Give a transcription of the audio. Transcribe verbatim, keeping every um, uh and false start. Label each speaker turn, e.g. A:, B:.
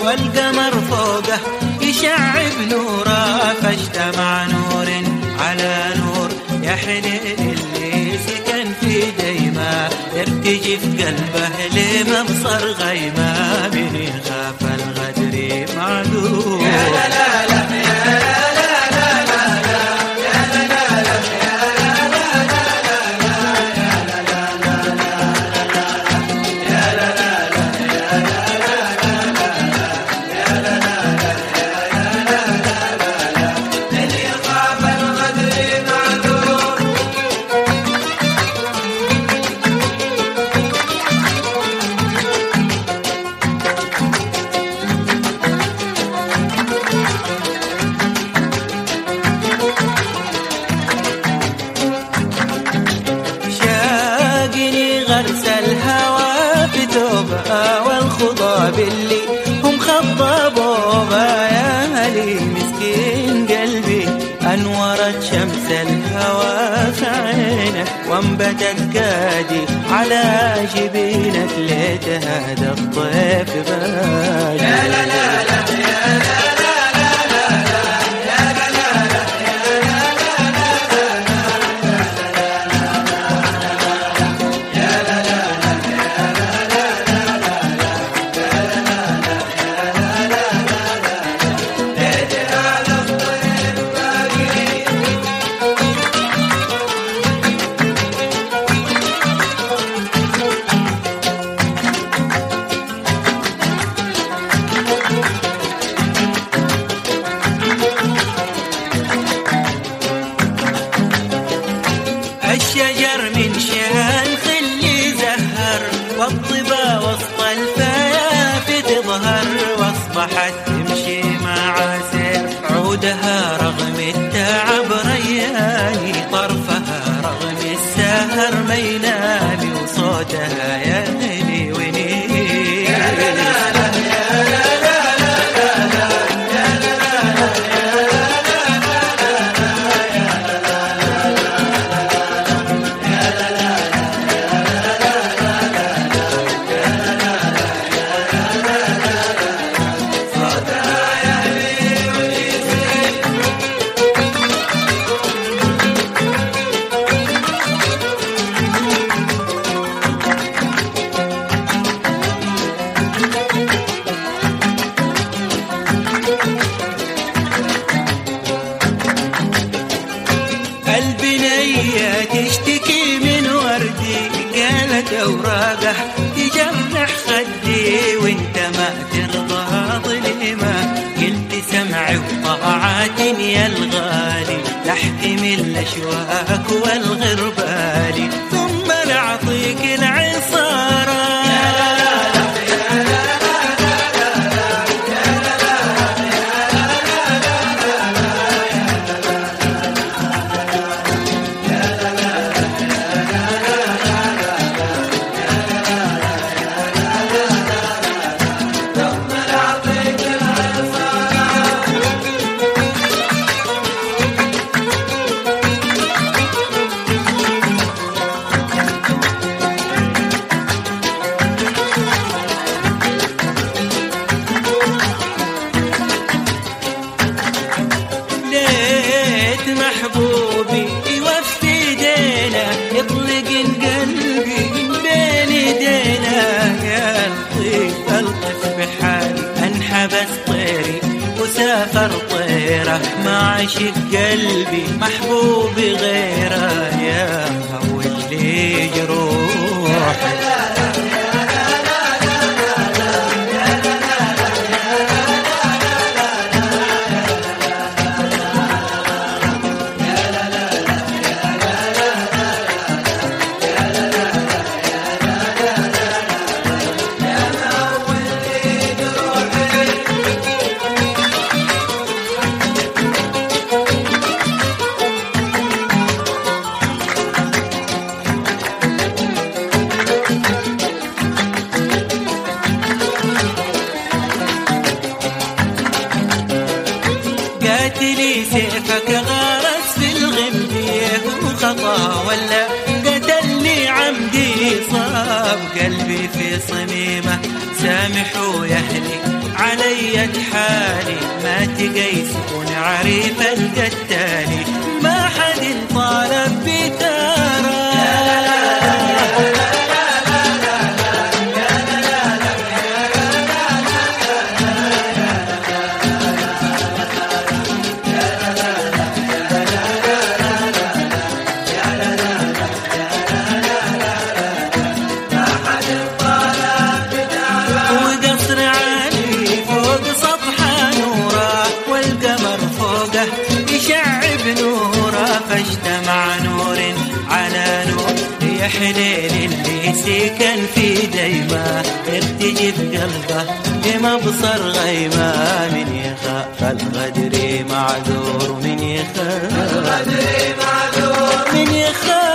A: والقمر فوقه يشعب نوره، فاجتمع نور على نور. يا حليل اللي سكن في ديمه، ارتجف قلبه لمبصر غيمه، من يخاف الغدر معذور. يا لا لا لا يا والخضاب اللي هم خضبوا يالي، مسكين قلبي أنورت شمس الهوى في عينك، وانبتت قادي على جبينك، ليت هذا الطيف بالي. يا لا لا لا يا لا الشجر من شان خلي زهر، والطبا وسط الفيافي تظهر، واصبحت تمشي مع سير عودها رغم التعب رياني، طرفها رغم السهر ما ينامي، وصوتها يهني ونيني. يا لا لا لا يا لا لا البنية تشتكي من وردي، قالت أوراقه تجرح خدي، وانت ما ترضى ظلمة، قلت سمعي وطاعات يا الغالي، لاحتمل الأشواك والغربالي، ثم لأعطيك العصارة. محبوبي يوفي دينا، يطلق قلبي بين يدينا، يا لطيف الطف بحالي، انحبس طيري وسافر طيره، ما عشق قلبي محبوبي غيره، يا هو اللي جروح. قاتلي سيفك غارس في الغمديه وخطا، ولا قتلني عمدي صاب قلبي في صميمه، سامحوا يا اهلي علي علي حالي ما تقيسون عريف القتالي ما حد طالب بثاره فاجتمع نور على نور يا حليل اللي سكن في ديما ارتجف قلبه بمبصر غيمه من يخاف الغدر معذور من يخاف الغدر معذور من يخاف